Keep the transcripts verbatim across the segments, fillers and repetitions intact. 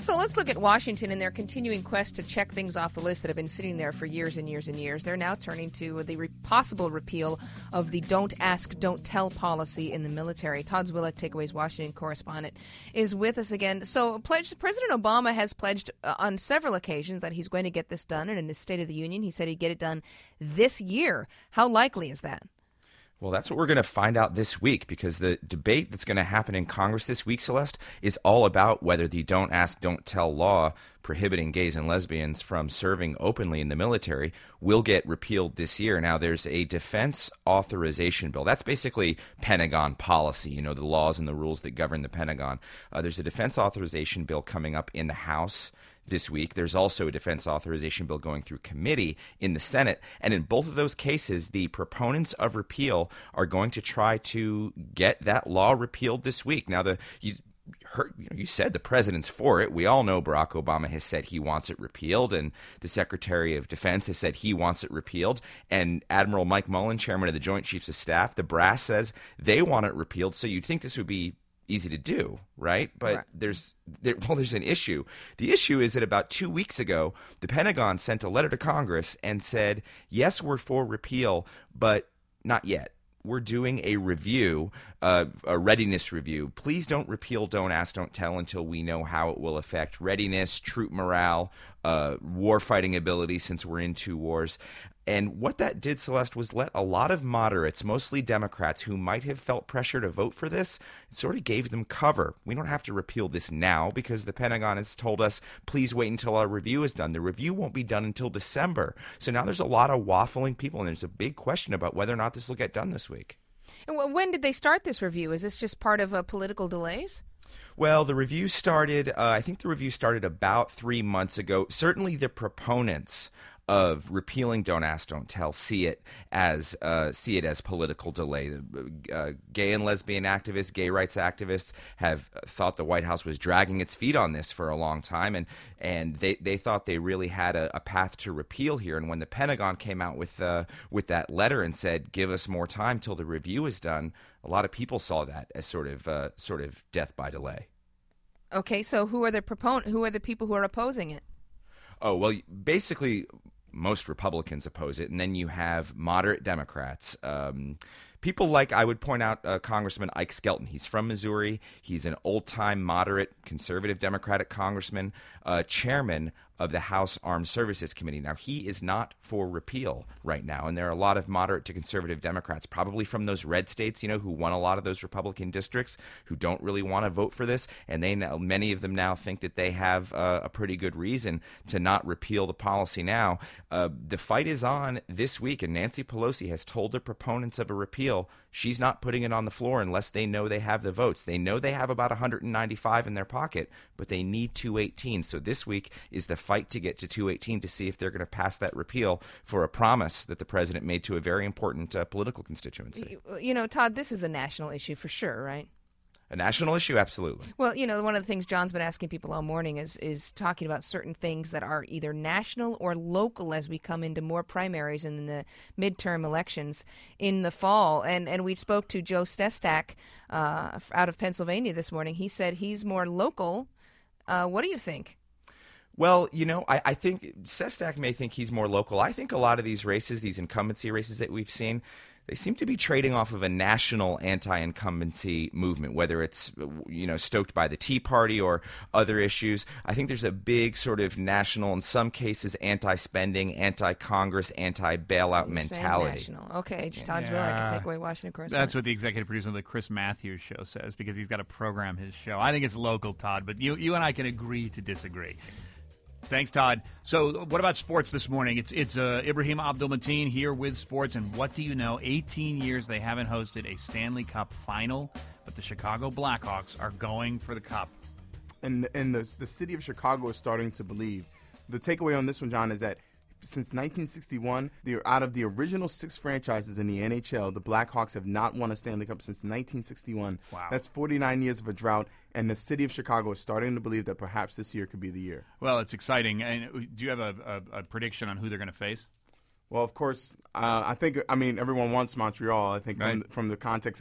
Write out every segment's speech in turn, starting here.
So let's look at Washington and their continuing quest to check things off the list that have been sitting there for years and years and years. They're now turning to the re- possible repeal of the don't ask, don't tell policy in the military. Todd Zwillich, Takeaways Washington correspondent, is with us again. So pledged, President Obama has pledged uh, on several occasions that he's going to get this done. And in his State of the Union, he said he'd get it done this year. How likely is that? Well, that's what we're going to find out this week, because the debate that's going to happen in Congress this week, Celeste, is all about whether the don't ask, don't tell law prohibiting gays and lesbians from serving openly in the military will get repealed this year. Now, there's a defense authorization bill. That's basically Pentagon policy, you know, the laws and the rules that govern the Pentagon. Uh, there's a defense authorization bill coming up in the House this week. There's also a defense authorization bill going through committee in the Senate. And in both of those cases, the proponents of repeal are going to try to get that law repealed this week. Now, the you, heard, you, know, you said the president's for it. We all know Barack Obama has said he wants it repealed, and the Secretary of Defense has said he wants it repealed. And Admiral Mike Mullen, chairman of the Joint Chiefs of Staff, the brass says they want it repealed. So you'd think this would be easy to do, right? But right. there's there, well, there's an issue. The issue is that about two weeks ago, the Pentagon sent a letter to Congress and said, yes, we're for repeal, but not yet. We're doing a review, uh, a readiness review. Please don't repeal, don't ask, don't tell until we know how it will affect readiness, troop morale, uh, warfighting ability, since we're in two wars. And what that did, Celeste, was let a lot of moderates, mostly Democrats, who might have felt pressure to vote for this, it sort of gave them cover. We don't have to repeal this now because the Pentagon has told us, please wait until our review is done. The review won't be done until December. So now there's a lot of waffling people, and there's a big question about whether or not this will get done this week. And when did they start this review? Is this just part of uh, political delays? Well, the review started, uh, I think the review started about three months ago. Certainly the proponents of repealing Don't Ask, Don't Tell see it as uh, see it as political delay. Uh, gay and lesbian activists, gay rights activists have thought the White House was dragging its feet on this for a long time, and and they, they thought they really had a, a path to repeal here. And when the Pentagon came out with uh, with that letter and said, "Give us more time till the review is done," a lot of people saw that as sort of uh, sort of death by delay. Okay, so who are the proponent? Who are the people who are opposing it? Oh well, basically, most Republicans oppose it, and then you have moderate Democrats. Um, people like, I would point out, uh, Congressman Ike Skelton. He's from Missouri. He's an old-time moderate conservative Democratic congressman, uh, chairman of the House Armed Services Committee. Now, he is not for repeal right now, and there are a lot of moderate to conservative Democrats, probably from those red states, you know, who won a lot of those Republican districts, who don't really want to vote for this, and they now, many of them now think that they have uh, a pretty good reason to not repeal the policy now. Uh, the fight is on this week, and Nancy Pelosi has told the proponents of a repeal she's not putting it on the floor unless they know they have the votes. They know they have about one hundred ninety-five in their pocket, but they need two eighteen. So this week is the fight to get to two eighteen to see if they're going to pass that repeal for a promise that the president made to a very important uh, political constituency. You, you know, Todd, this is a national issue for sure, right? A national issue, absolutely. Well, you know, one of the things John's been asking people all morning is is talking about certain things that are either national or local as we come into more primaries in the midterm elections in the fall. And and we spoke to Joe Sestak uh, out of Pennsylvania this morning. He said he's more local. Uh, what do you think? Well, you know, I, I think Sestak may think he's more local. I think a lot of these races, these incumbency races that we've seen, they seem to be trading off of a national anti-incumbency movement, whether it's, you know, stoked by the Tea Party or other issues. I think there's a big sort of national, in some cases, anti-spending, anti-Congress, anti-bailout so mentality. National. Okay, Todd Zwillich, yeah. I can take away Washington correspondent. That's what the executive producer of the Chris Matthews show says, because he's got to program his show. I think it's local, Todd, but you, you and I can agree to disagree. Thanks, Todd. So what about sports this morning? It's it's uh, Ibrahim Abdul-Mateen here with sports. And what do you know? eighteen years they haven't hosted a Stanley Cup final, but the Chicago Blackhawks are going for the cup. And, and the, the city of Chicago is starting to believe. The takeaway on this one, John, is that since nineteen sixty-one, they're out of the original six franchises in the N H L, the Blackhawks have not won a Stanley Cup since nineteen sixty-one. Wow. That's forty-nine years of a drought, and the city of Chicago is starting to believe that perhaps this year could be the year. Well, it's exciting. And do you have a, a, a prediction on who they're going to face? Well, of course, uh, I think, I mean, everyone wants Montreal, I think, right. from, from the context of the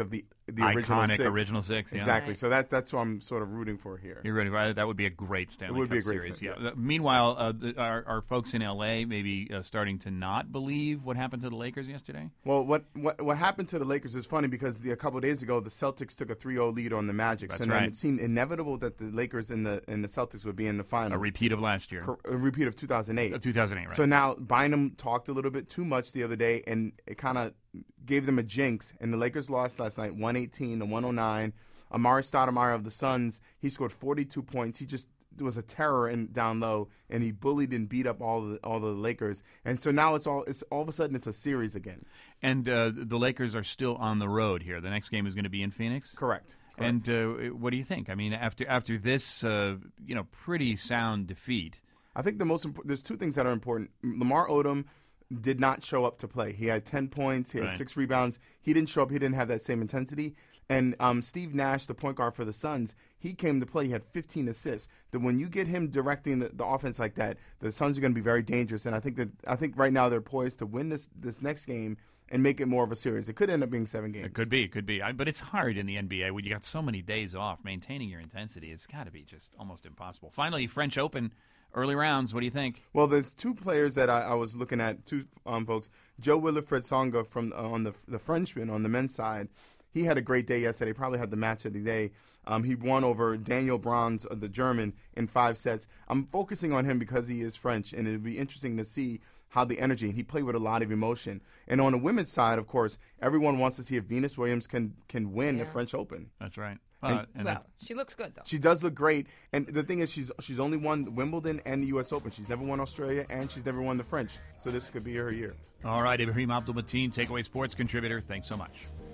the original Iconic six. original six, yeah. Exactly. Right. So that that's what I'm sort of rooting for here. You're ready. Right? That would be a great Stanley It would Cup be a great series. set, Yeah. Meanwhile, uh, the, are, are folks in L A maybe uh, starting to not believe what happened to the Lakers yesterday? Well, what, what what happened to the Lakers is funny because the, a couple of days ago the Celtics took a three oh lead on the Magic, That's and then right. it seemed inevitable that the Lakers and the and the Celtics would be in the finals. A repeat of last year, Cor- a repeat of two thousand eight. of two thousand eight, right? So now Bynum talked a little bit too much the other day, and it kind of gave them a jinx. And the Lakers lost last night, one eighteen to one oh nine. Amari Stoudemire of the Suns, he scored forty-two points. He just was a terror in down low, and he bullied and beat up all the all the Lakers. And so now it's all it's all of a sudden it's a series again. And uh, the Lakers are still on the road here. The next game is going to be in Phoenix. Correct. Correct. And uh, what do you think? I mean, after after this, uh, you know, pretty sound defeat. I think the most important. There's two things that are important. Lamar Odom did not show up to play. He had ten points. He had Right. six rebounds. He didn't show up. He didn't have that same intensity. And um, Steve Nash, the point guard for the Suns, he came to play. He had fifteen assists. That when you get him directing the, the offense like that, the Suns are going to be very dangerous. And I think that I think right now they're poised to win this this next game and make it more of a series. It could end up being seven games. It could be, it could be. I, but it's hard in the N B A when you got so many days off. Maintaining your intensity, it's got to be just almost impossible. Finally, French Open, early rounds. What do you think? Well, there's two players that I, I was looking at, two um, folks. Joe Wilfried Tsonga from uh, on the the Frenchman on the men's side. He had a great day yesterday. Probably had the match of the day. Um, he won over Daniel Brons, uh, the German, in five sets. I'm focusing on him because he is French, and it'd be interesting to see how the energy. He played with a lot of emotion. And on the women's side, of course, everyone wants to see if Venus Williams can can win Yeah. the French Open. That's right. And- Uh, and Well, she looks good though. She does look great, and the thing is, she's she's only won Wimbledon and the U S Open. She's never won Australia, and she's never won the French. So this could be her year. all right, Ibrahim Abdul-Mateen, Takeaway Sports contributor. Thanks so much.